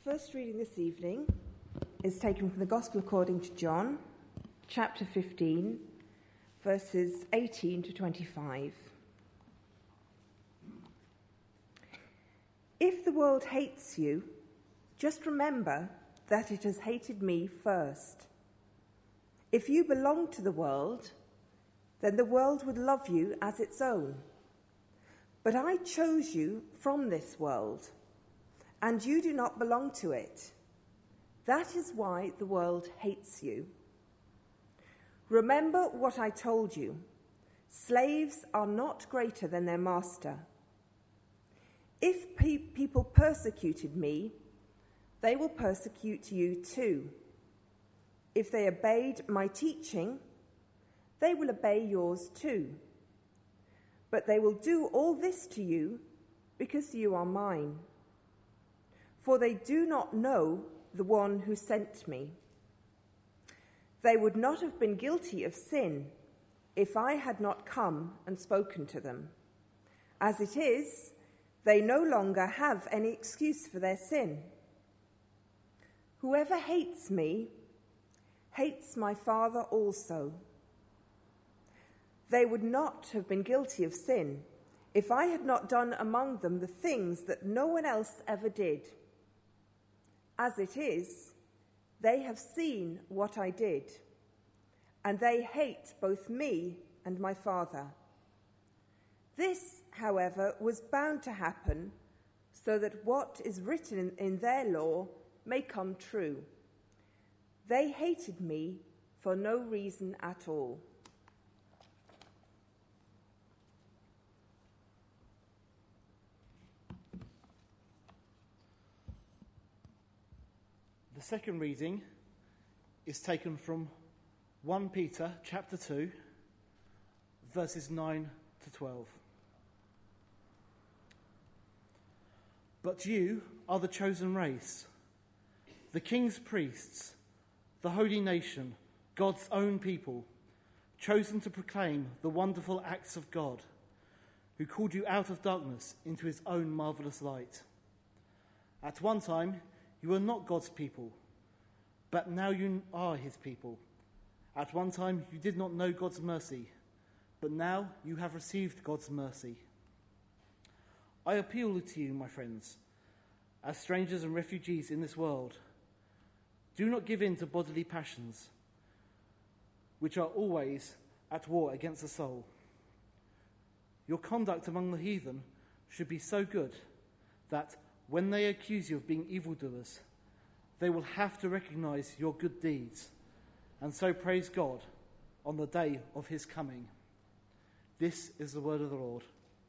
first reading this evening is taken from the Gospel according to John, chapter 15, verses 18 to 25. If the world hates you, just remember that it has hated me first. If you belong to the world, then the world would love you as its own. But I chose you from this world, and you do not belong to it. That is why the world hates you. Remember what I told you. Slaves are not greater than their master. If people persecuted me, they will persecute you too. If they obeyed my teaching, they will obey yours too. But they will do all this to you because you are mine. For they do not know the one who sent me. They would not have been guilty of sin if I had not come and spoken to them. As it is, they no longer have any excuse for their sin. Whoever hates me hates my Father also. They would not have been guilty of sin if I had not done among them the things that no one else ever did. As it is, they have seen what I did, and they hate both me and my Father. This, however, was bound to happen so that what is written in their law may come true. They hated me for no reason at all. The second reading is taken from 1 Peter chapter 2, verses 9 to 12. But you are the chosen race, the king's priests, the holy nation, God's own people, chosen to proclaim the wonderful acts of God, who called you out of darkness into his own marvelous light. At one time, you were not God's people, but now you are his people. At one time, you did not know God's mercy, but now you have received God's mercy. I appeal to you, my friends, as strangers and refugees in this world, do not give in to bodily passions, which are always at war against the soul. Your conduct among the heathen should be so good that when they accuse you of being evildoers, they will have to recognize your good deeds and so praise God on the day of his coming. This is the word of the Lord.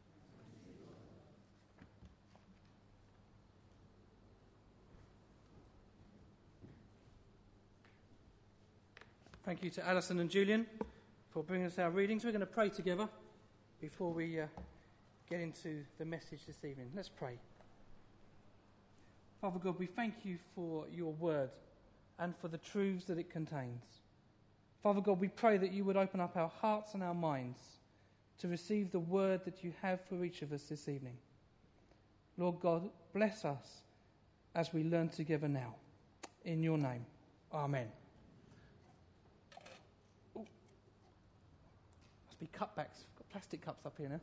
Thank you to Alison and Julian for bringing us our readings. We're going to pray together before we get into the message this evening. Let's pray. Father God, we thank you for your word and for the truths that it contains. Father God, we pray that you would open up our hearts and our minds to receive the word that you have for each of us this evening. Lord God, bless us as we learn together now. In your name, amen. Ooh. Must be cutbacks. We've got plastic cups up here now.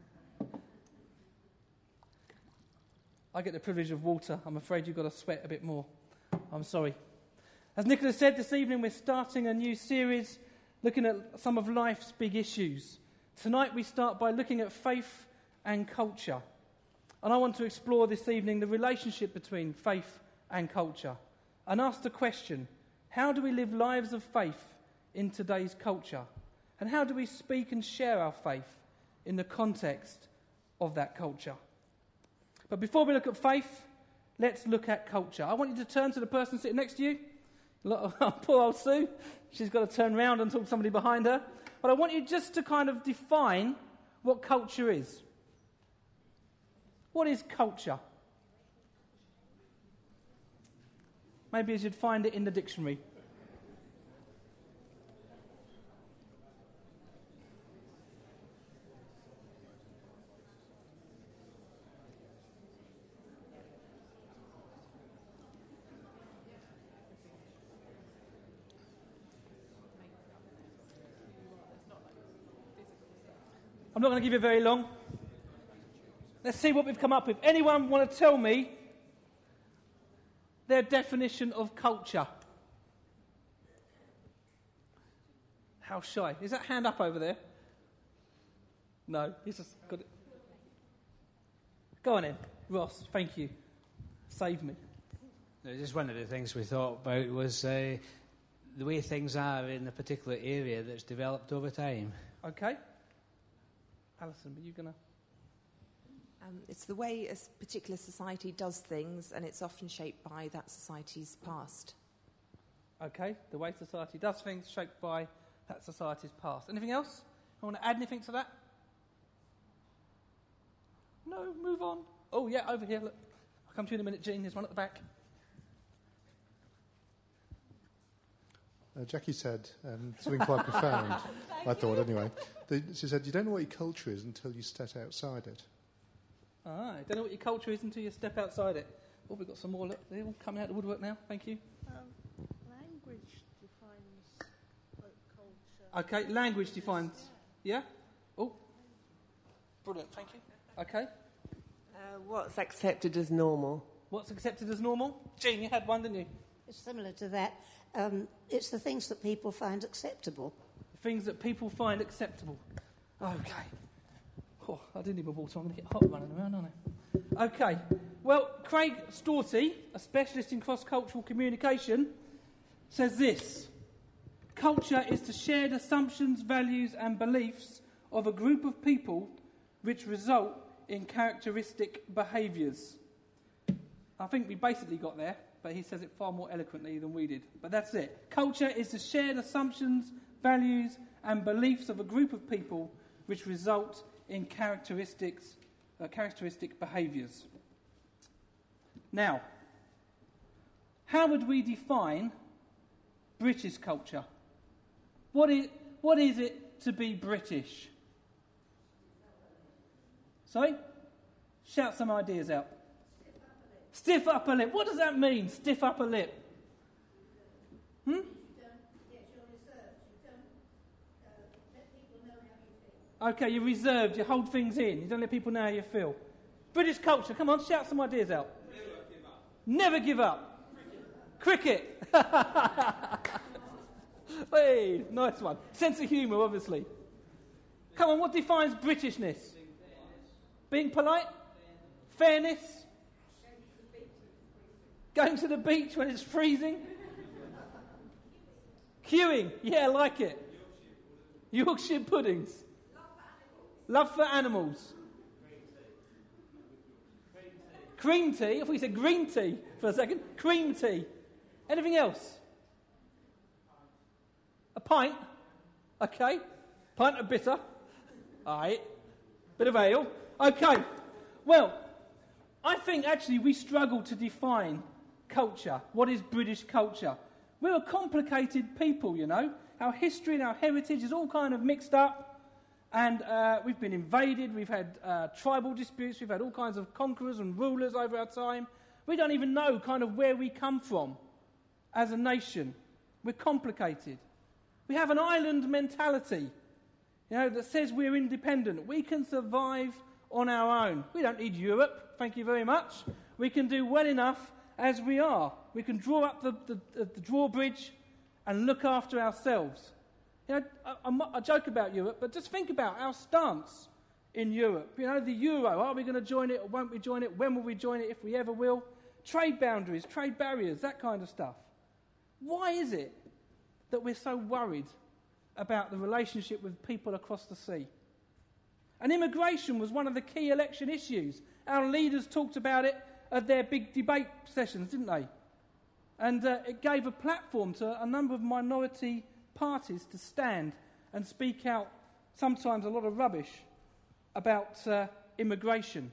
I get the privilege of water. I'm afraid you've got to sweat a bit more. I'm sorry. As Nicholas said, this evening we're starting a new series looking at some of life's big issues. Tonight we start by looking at faith and culture. And I want to explore this evening the relationship between faith and culture and ask the question, how do we live lives of faith in today's culture? And how do we speak and share our faith in the context of that culture? But before we look at faith, let's look at culture. I want you to turn to the person sitting next to you. Poor old Sue. She's got to turn around and talk to somebody behind her. But I want you just to kind of define what culture is. What is culture? Maybe you should find it in the dictionary. I'm not going to give you very long. Let's see what we've come up with. Anyone want to tell me their definition of culture? How shy. Is that hand up over there? No, he's just got it. Go on in. Ross, thank you. Save me. Just one of the things we thought about was the way things are in a particular area that's developed over time. Okay. Alison, are you going to... It's the way a particular society does things, and it's often shaped by that society's past. Okay, the way society does things shaped by that society's past. Anything else? I want to add anything to that? No, move on. Oh, yeah, over here, look. I'll come to you in a minute, Jean. There's one at the back. Jackie said something quite profound, I thought anyway. She said, you don't know what your culture is until you step outside it. Ah, you don't know what your culture is until you step outside it. Oh, we've got some more. Look, they're all coming out of the woodwork now. Thank you. Language defines culture. Okay, language defines... Yeah? Oh, brilliant, thank you. Okay. What's accepted as normal? What's accepted as normal? Jean, you had one, didn't you? It's similar to that. It's the things that people find acceptable. Things that people find acceptable. Okay. Oh, I didn't even water. I'm going to get hot running around, aren't I? Okay. Well, Craig Storty, a specialist in cross-cultural communication, says this. Culture is the shared assumptions, values and beliefs of a group of people which result in characteristic behaviours. I think we basically got there, but he says it far more eloquently than we did. But that's it. Culture is the shared assumptions, values and beliefs of a group of people which result in characteristic behaviours. Now, how would we define British culture? What is it to be British? Sorry? Shout some ideas out. Stiff upper lip. What does that mean, stiff upper lip? Okay, you're reserved, you hold things in, you don't let people know how you feel. British culture, come on, shout some ideas out. Never give up. Cricket. Hey, nice one. Sense of humour, obviously. Come on, what defines Britishness? Being polite? Fairness? Going to the beach when it's freezing? Queuing, yeah, I like it. Yorkshire puddings. Love for animals. Cream tea. If we said green tea for a second. Cream tea. Anything else? A pint. Okay. Pint of bitter. All right. Bit of ale. Okay. Well, I think actually we struggle to define culture. What is British culture? We're a complicated people, you know. Our history and our heritage is all kind of mixed up. And we've been invaded, we've had tribal disputes, we've had all kinds of conquerors and rulers over our time. We don't even know kind of where we come from as a nation. We're complicated. We have an island mentality, you know, that says we're independent. We can survive on our own. We don't need Europe, thank you very much. We can do well enough as we are. We can draw up the drawbridge and look after ourselves. You know, I joke about Europe, but just think about our stance in Europe. You know, the euro, are we going to join it or won't we join it? When will we join it, if we ever will? Trade boundaries, trade barriers, that kind of stuff. Why is it that we're so worried about the relationship with people across the sea? And immigration was one of the key election issues. Our leaders talked about it at their big debate sessions, didn't they? And it gave a platform to a number of minority parties to stand and speak out sometimes a lot of rubbish about immigration.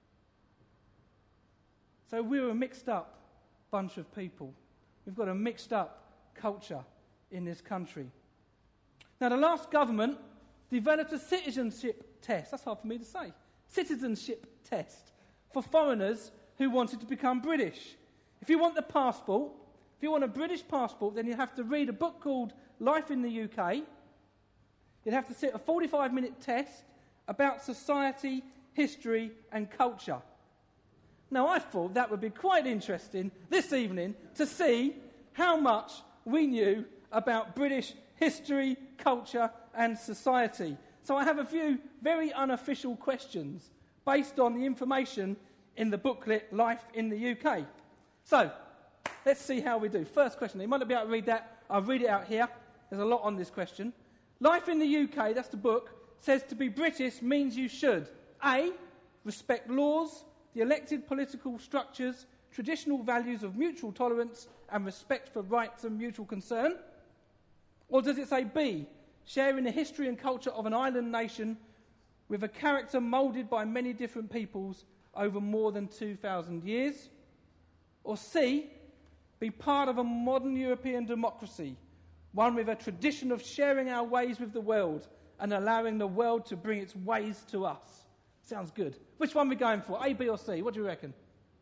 So we're a mixed up bunch of people. We've got a mixed up culture in this country. Now, the last government developed a citizenship test. That's hard for me to say. Citizenship test for foreigners who wanted to become British. If you want the passport, if you want a British passport, then you have to read a book called Life in the UK. You'd have to sit a 45-minute test about society, history and culture. Now, I thought that would be quite interesting this evening to see how much we knew about British history, culture and society. So I have a few very unofficial questions based on the information in the booklet Life in the UK. So, let's see how we do. First question. You might not be able to read that. I'll read it out here. There's a lot on this question. Life in the UK, that's the book, says to be British means you should A. Respect laws, the elected political structures, traditional values of mutual tolerance and respect for rights and mutual concern. Or does it say B. Sharing the history and culture of an island nation with a character moulded by many different peoples over more than 2,000 years? Or C. Be part of a modern European democracy, one with a tradition of sharing our ways with the world and allowing the world to bring its ways to us. Sounds good. Which one are we going for? A, B or C? What do you reckon?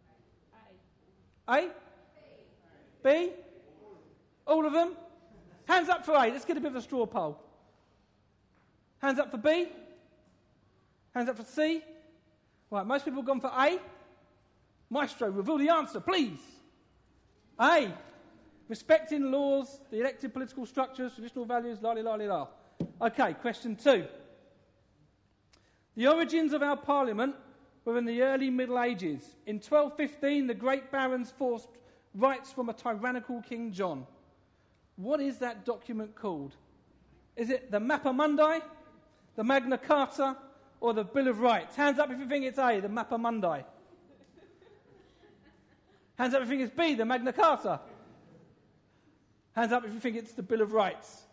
A? B? All of them? Hands up for A. Let's get a bit of a straw poll. Hands up for B? Hands up for C? Right, most people have gone for A. Maestro, reveal the answer, please. A. Respecting laws, the elected political structures, traditional values, la-li-la-li-la. Okay, question 2. The origins of our parliament were in the early Middle Ages. In 1215, the great barons forced rights from a tyrannical King John. What is that document called? Is it the Mappa Mundi, the Magna Carta, or the Bill of Rights? Hands up if you think it's A, the Mappa Mundi. Hands up if you think it's B, the Magna Carta. Hands up if you think it's the Bill of Rights.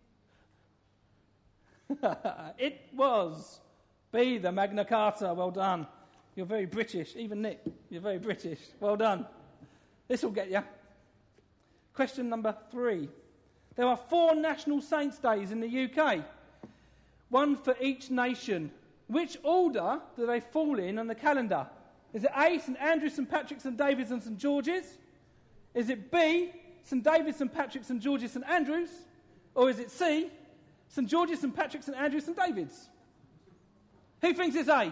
It was B, the Magna Carta. Well done. You're very British. Even Nick, you're very British. Well done. This will get you. Question number 3. There are 4 National Saints' Days in the UK. One for each nation. Which order do they fall in on the calendar? Is it A, St Andrew, St Patrick, St David's and St George's? Is it B, St David's, St Patrick, St George's, St Andrews? Or is it C, St George's, St Patrick's, St Andrews, St David's? Who thinks it's A?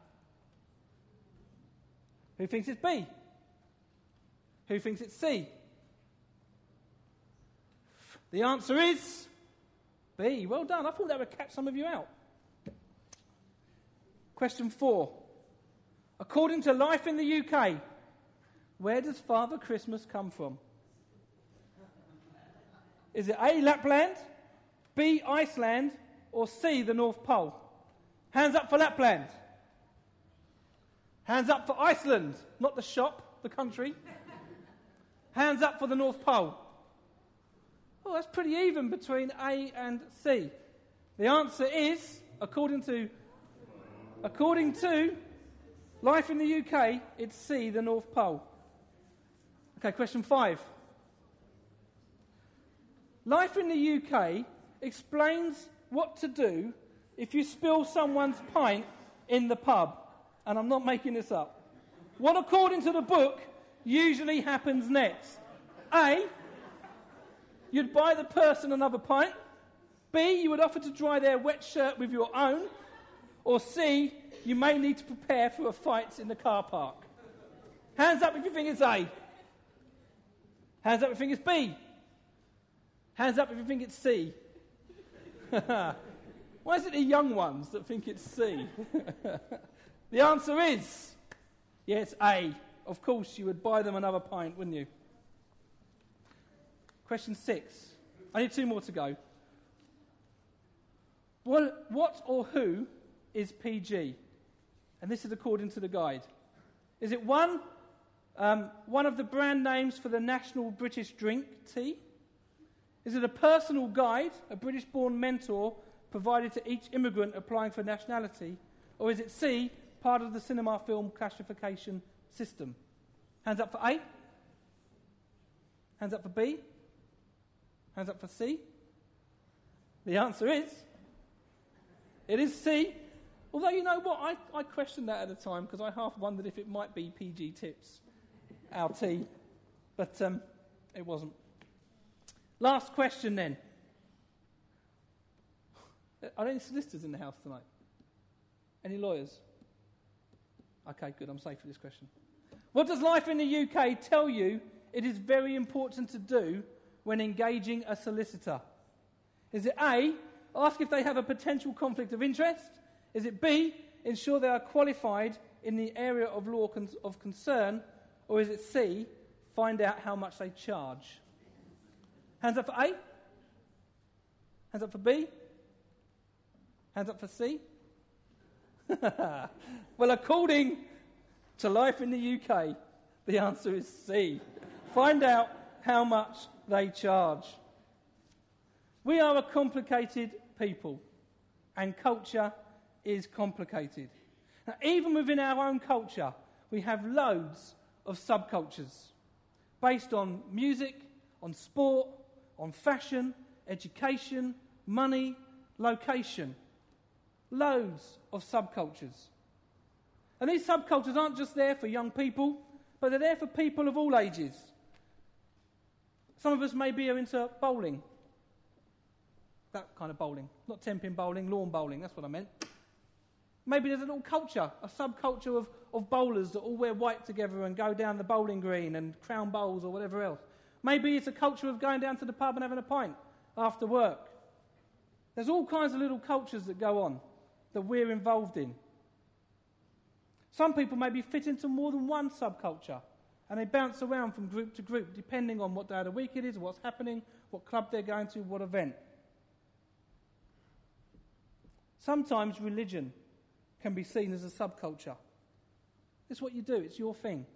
Who thinks it's B? Who thinks it's C? The answer is B. Well done. I thought that would catch some of you out. Question 4. According to Life in the UK, where does Father Christmas come from? Is it A, Lapland, B, Iceland, or C, the North Pole? Hands up for Lapland. Hands up for Iceland, not the shop, the country. Hands up for the North Pole. Oh, that's pretty even between A and C. The answer is, according to Life in the UK, it's C, the North Pole. Okay, question 5. Life in the UK explains what to do if you spill someone's pint in the pub. And I'm not making this up. What, according to the book, usually happens next? A, you'd buy the person another pint. B, you would offer to dry their wet shirt with your own. Or C, you may need to prepare for a fight in the car park. Hands up if you think it's A. Hands up if you think it's B. Hands up if you think it's C. Why is it the young ones that think it's C? The answer is, yes, A. Of course, you would buy them another pint, wouldn't you? Question 6. I need 2 more to go. What or who is PG? And this is according to the guide. Is it one of the brand names for the national British drink, tea? Is it a personal guide, a British-born mentor provided to each immigrant applying for nationality? Or is it C, part of the cinema film classification system? Hands up for A. Hands up for B. Hands up for C. The answer is, it is C. Although, you know what, I questioned that at the time because I half wondered if it might be PG Tips, our tea. But it wasn't. Last question then. Are there any solicitors in the house tonight? Any lawyers? Okay, good. I'm safe with this question. What does Life in the UK tell you it is very important to do when engaging a solicitor? Is it A, ask if they have a potential conflict of interest? Is it B, ensure they are qualified in the area of law of concern? Or is it C, find out how much they charge? Hands up for A? Hands up for B? Hands up for C? Well, according to Life in the UK, the answer is C. Find out how much they charge. We are a complicated people, and culture is complicated. Now, even within our own culture, we have loads of subcultures based on music, on sport, on fashion, education, money, location. Loads of subcultures. And these subcultures aren't just there for young people, but they're there for people of all ages. Some of us maybe are into bowling. That kind of bowling. Not 10-pin bowling, lawn bowling, that's what I meant. Maybe there's a little culture, a subculture of bowlers that all wear white together and go down the bowling green and crown bowls or whatever else. Maybe it's a culture of going down to the pub and having a pint after work. There's all kinds of little cultures that go on that we're involved in. Some people maybe fit into more than one subculture, and they bounce around from group to group depending on what day of the week it is, what's happening, what club they're going to, what event. Sometimes religion can be seen as a subculture. It's what you do, it's your thing.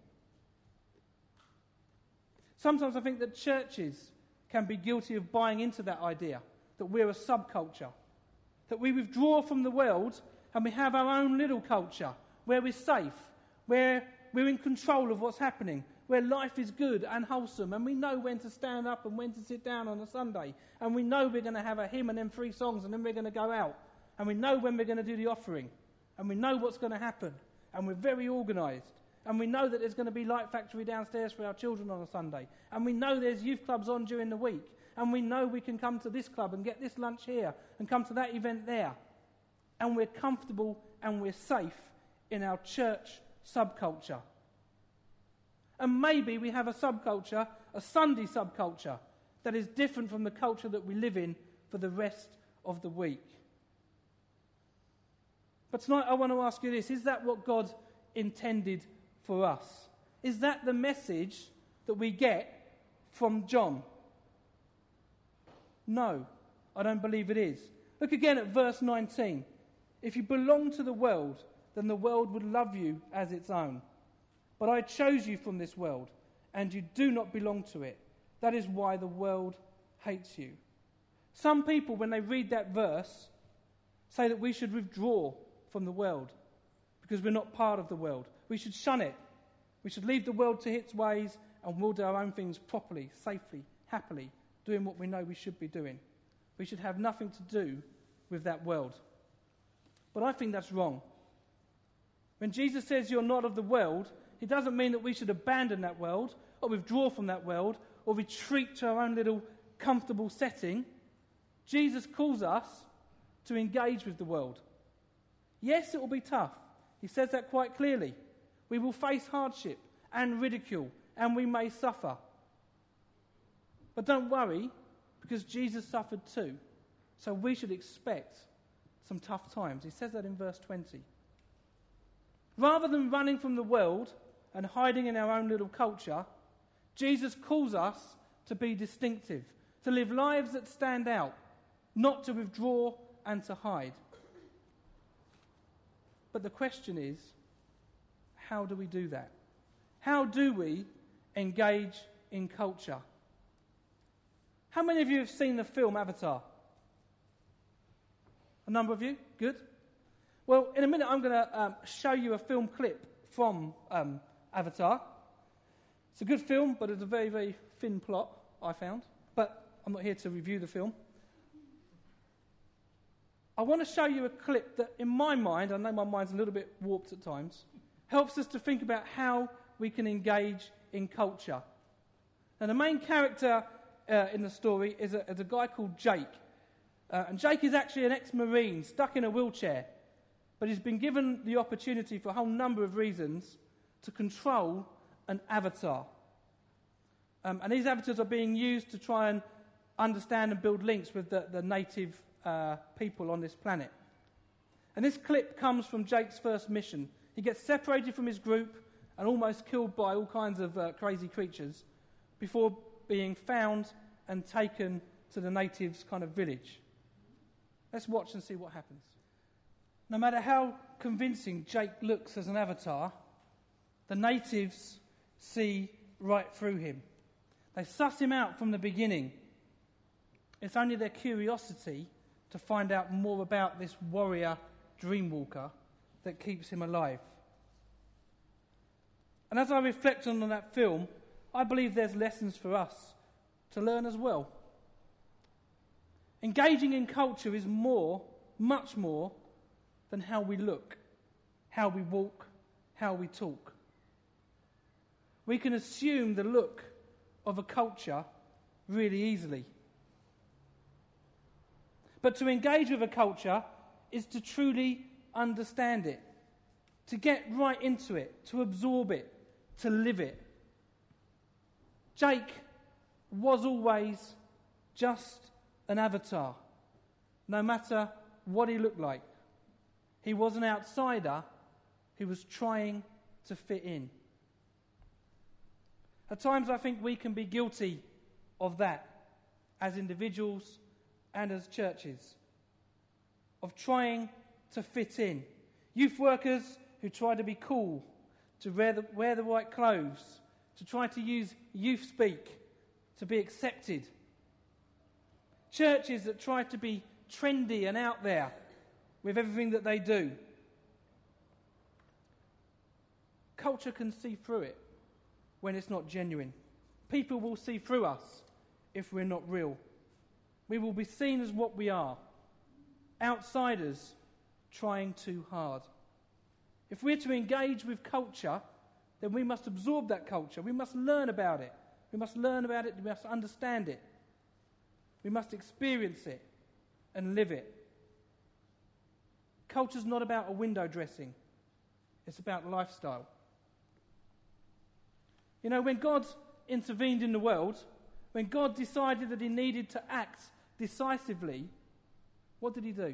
Sometimes I think that churches can be guilty of buying into that idea, that we're a subculture, that we withdraw from the world and we have our own little culture where we're safe, where we're in control of what's happening, where life is good and wholesome, and we know when to stand up and when to sit down on a Sunday, and we know we're going to have a hymn and then 3 songs and then we're going to go out, and we know when we're going to do the offering, and we know what's going to happen, and we're very organised, and we know that there's going to be Light Factory downstairs for our children on a Sunday, and we know there's youth clubs on during the week, and we know we can come to this club and get this lunch here and come to that event there. And we're comfortable and we're safe in our church subculture. And maybe we have a subculture, a Sunday subculture, that is different from the culture that we live in for the rest of the week. But tonight I want to ask you this, is that what God intended for us? Is that the message that we get from John? No, I don't believe it is. Look again at verse 19. If you belong to the world, then the world would love you as its own. But I chose you from this world, and you do not belong to it. That is why the world hates you. Some people, when they read that verse, say that we should withdraw from the world because we're not part of the world. We should shun it. We should leave the world to its ways, and we'll do our own things properly, safely, happily, doing what we know we should be doing. We should have nothing to do with that world. But I think that's wrong. When Jesus says you're not of the world, he doesn't mean that we should abandon that world or withdraw from that world or retreat to our own little comfortable setting. Jesus calls us to engage with the world. Yes, it will be tough. He says that quite clearly. We will face hardship and ridicule, and we may suffer. But don't worry, because Jesus suffered too. So we should expect some tough times. He says that in verse 20. Rather than running from the world and hiding in our own little culture, Jesus calls us to be distinctive, to live lives that stand out, not to withdraw and to hide. But the question is, how do we do that? How do we engage in culture? How many of you have seen the film Avatar? A number of you? Good. Well, in a minute I'm going to show you a film clip from Avatar. It's a good film, but it's a very, very thin plot, I found. But I'm not here to review the film. I want to show you a clip that, in my mind, I know my mind's a little bit warped at times, helps us to think about how we can engage in culture. Now, the main character in the story is a guy called Jake. And Jake is actually an ex-Marine stuck in a wheelchair. but he's been given the opportunity for a whole number of reasons to control an avatar. And these avatars are being used to try and understand and build links with the native people on this planet. And this clip comes from Jake's first mission. He gets separated from his group and almost killed by all kinds of crazy creatures before being found and taken to the natives' kind of village. Let's watch and see what happens. No matter how convincing Jake looks as an avatar, the natives see right through him. They suss him out from the beginning. It's only their curiosity to find out more about this warrior dreamwalker that keeps him alive. And as I reflect on that film, I believe there's lessons for us to learn as well. Engaging in culture is more, much more, than how we look, how we walk, how we talk. We can assume the look of a culture really easily. But to engage with a culture is to truly understand it, to get right into it, to absorb it, to live it. Jake was always just an avatar, no matter what he looked like. He was an outsider who was trying to fit in. At times I think we can be guilty of that as individuals and as churches, of trying to fit in. Youth workers who try to be cool, to wear the right clothes, to try to use youth speak, to be accepted. Churches that try to be trendy and out there with everything that they do. Culture can see through it when it's not genuine. People will see through us if we're not real. We will be seen as what we are, outsiders trying too hard. If we're to engage with culture, then we must absorb that culture. We must learn about it. We must learn about it. We must understand it. We must experience it and live it. Culture's not about a window dressing. It's about lifestyle. You know, when God intervened in the world, when God decided that he needed to act decisively, what did he do?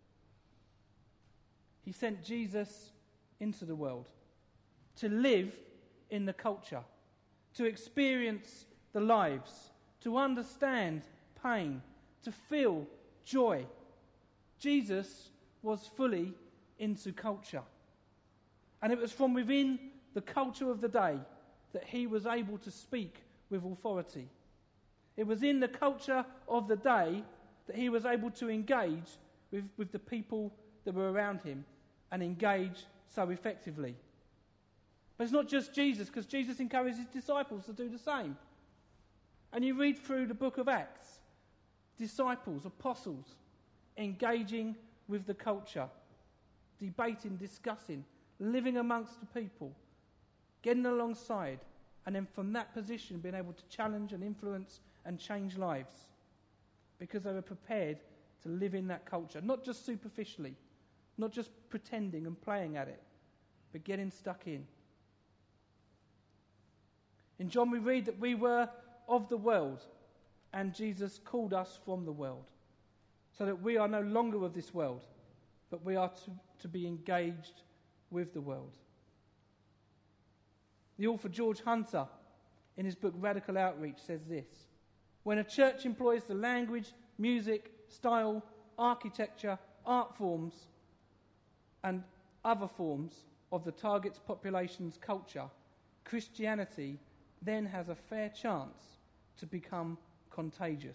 He sent Jesus into the world to live in the culture, to experience the lives, to understand pain, to feel joy. Jesus was fully into culture. And it was from within the culture of the day that he was able to speak with authority. It was in the culture of the day that he was able to engage with the people that were around him and engage so effectively. But it's not just Jesus, because Jesus encouraged his disciples to do the same. And you read through the book of Acts, disciples, apostles, engaging with the culture, debating, discussing, living amongst the people, getting alongside, and then from that position being able to challenge and influence and change lives because they were prepared to live in that culture, not just superficially, not just pretending and playing at it, but getting stuck in. In John we read that we were of the world and Jesus called us from the world, so that we are no longer of this world, but we are to be engaged with the world. The author George Hunter, in his book Radical Outreach, says this: when a church employs the language, music, style, architecture, art forms, and other forms of the target's population's culture, Christianity then has a fair chance to become contagious.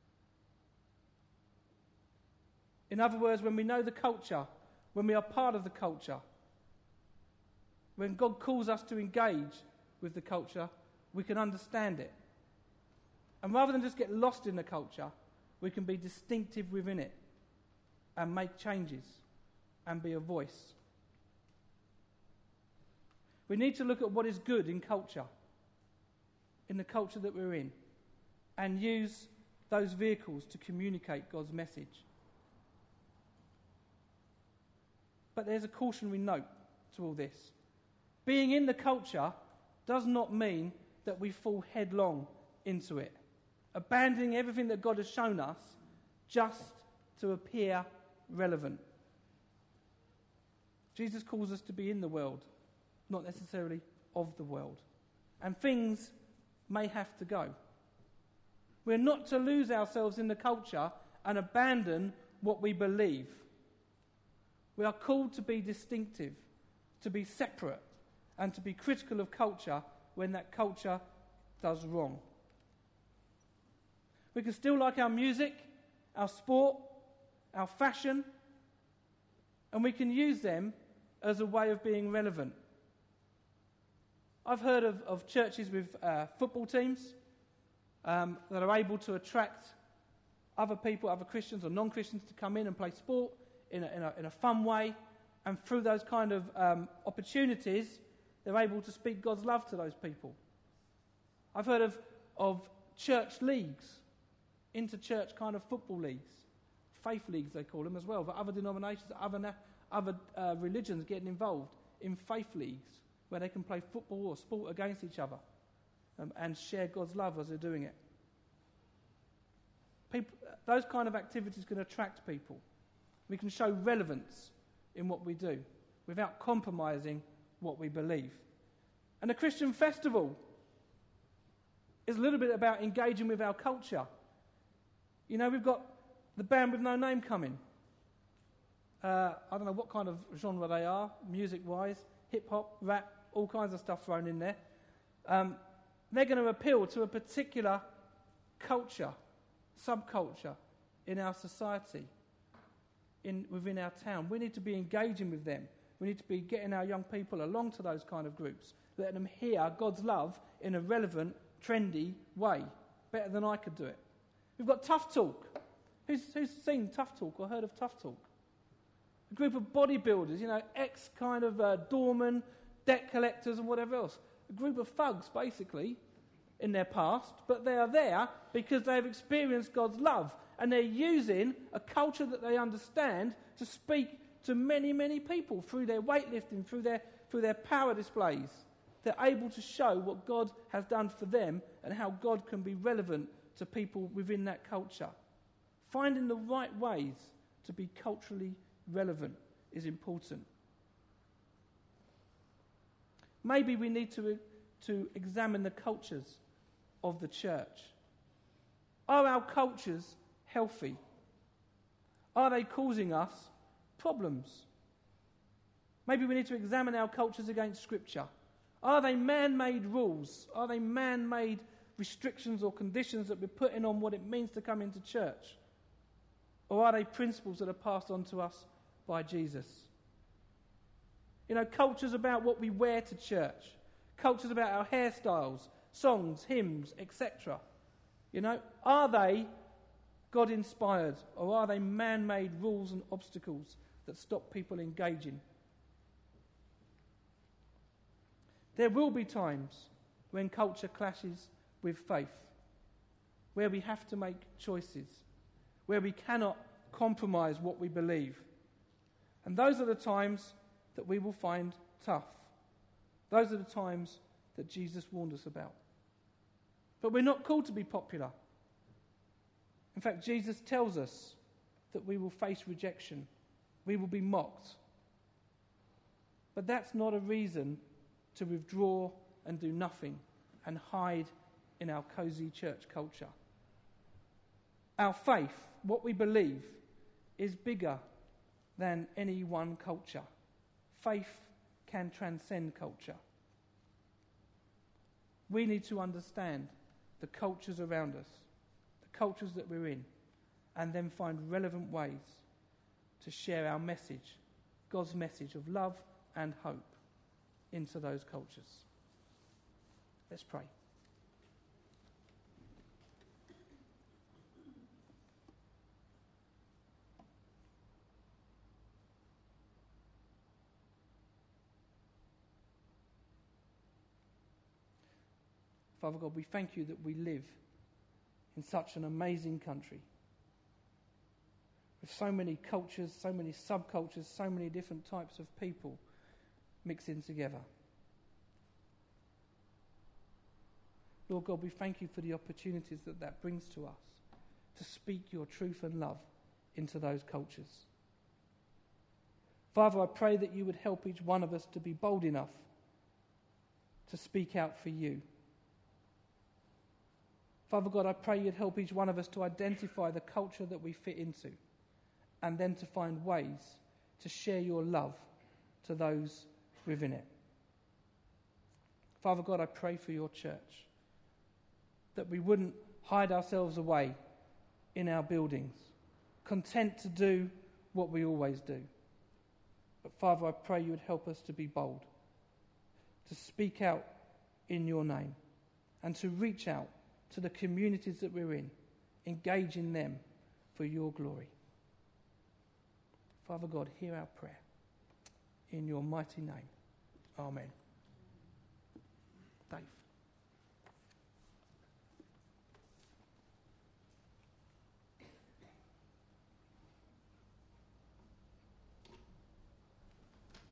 In other words, when we know the culture, when we are part of the culture, when God calls us to engage with the culture, we can understand it. And rather than just get lost in the culture, we can be distinctive within it and make changes and be a voice. We need to look at what is good in culture, in the culture that we're in, and use those vehicles to communicate God's message. But there's a cautionary note to all this. Being in the culture does not mean that we fall headlong into it, abandoning everything that God has shown us just to appear relevant. Jesus calls us to be in the world, not necessarily of the world. And things may have to go. We're not to lose ourselves in the culture and abandon what we believe. We are called to be distinctive, to be separate, and to be critical of culture when that culture does wrong. We can still like our music, our sport, our fashion, and we can use them as a way of being relevant. I've heard of churches with football teams that are able to attract other people, other Christians or non-Christians, to come in and play sport in a fun way, and through those kind of opportunities, they're able to speak God's love to those people. I've heard of church leagues, inter-church kind of football leagues, faith leagues they call them as well, but other denominations, other religions getting involved in faith leagues where they can play football or sport against each other and share God's love as they're doing it. Those kind of activities can attract people. We can show relevance in what we do without compromising what we believe. And a Christian festival is a little bit about engaging with our culture. You know, we've got the Band with No Name coming. I don't know what kind of genre they are, music-wise, hip-hop, rap, all kinds of stuff thrown in there. They're going to appeal to a particular culture, subculture in our society, within our town. We need to be engaging with them. We need to be getting our young people along to those kind of groups, letting them hear God's love in a relevant, trendy way, better than I could do it. We've got Tough Talk. Who's seen Tough Talk or heard of Tough Talk? A group of bodybuilders, you know, ex-kind of doormen, debt collectors and whatever else. A group of thugs, basically, in their past, but they are there because they have experienced God's love, and they're using a culture that they understand to speak to many, many people through their weightlifting, through their power displays. They're able to show what God has done for them and how God can be relevant to people within that culture. Finding the right ways to be culturally relevant is important. Maybe we need to examine the cultures of the church. Are our cultures healthy? Are they causing us problems? Maybe we need to examine our cultures against Scripture. Are they man-made rules? Are they man-made restrictions or conditions that we're putting on what it means to come into church? Or are they principles that are passed on to us by Jesus? You know, culture's about what we wear to church. Culture's about our hairstyles, songs, hymns, etc. You know, are they God-inspired, or are they man-made rules and obstacles that stop people engaging? There will be times when culture clashes with faith, where we have to make choices, where we cannot compromise what we believe. And those are the times that we will find tough. Those are the times that Jesus warned us about. But we're not called to be popular. In fact, Jesus tells us that we will face rejection. We will be mocked. But that's not a reason to withdraw and do nothing and hide in our cosy church culture. Our faith, what we believe, is bigger than any one culture. Faith can transcend culture. We need to understand the cultures around us, the cultures that we're in, and then find relevant ways to share our message, God's message of love and hope, into those cultures. Let's pray. Father God, we thank you that we live in such an amazing country. with so many cultures, so many subcultures, so many different types of people mixing together. Lord God, we thank you for the opportunities that brings to us to speak your truth and love into those cultures. Father, I pray that you would help each one of us to be bold enough to speak out for you. Father God, I pray you'd help each one of us to identify the culture that we fit into and then to find ways to share your love to those within it. Father God, I pray for your church, that we wouldn't hide ourselves away in our buildings, content to do what we always do. But Father, I pray you would help us to be bold, to speak out in your name, and to reach out to the communities that we're in, engage in them for your glory. Father God, hear our prayer. In your mighty name. Amen. Dave.